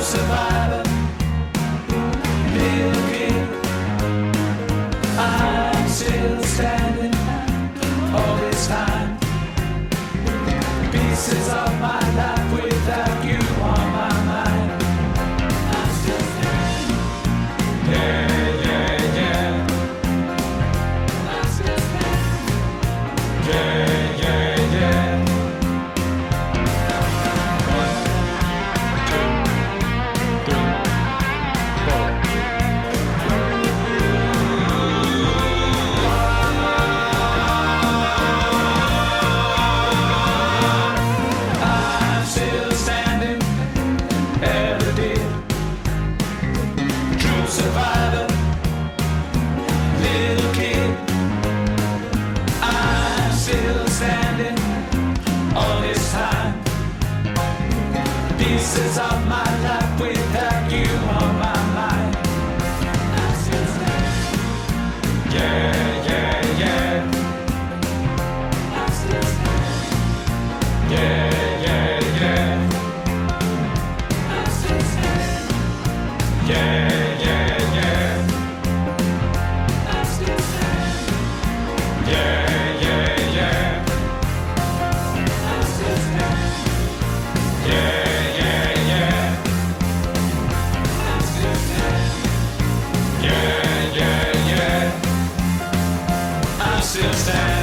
survivor, little kid. I'm still standing all this time. Pieces of my life without you on my mind. I'm still standing. Yeah, yeah, yeah. I'm still standing. Yeah, yeah, yeah. Survivor, little kid. I'm still standing all this time. Pieces of my life without you on my mind. I'm still standing. Yeah, yeah, yeah. I'm still standing. Yeah, yeah, yeah. I'm still standing. Yeah. Still stand.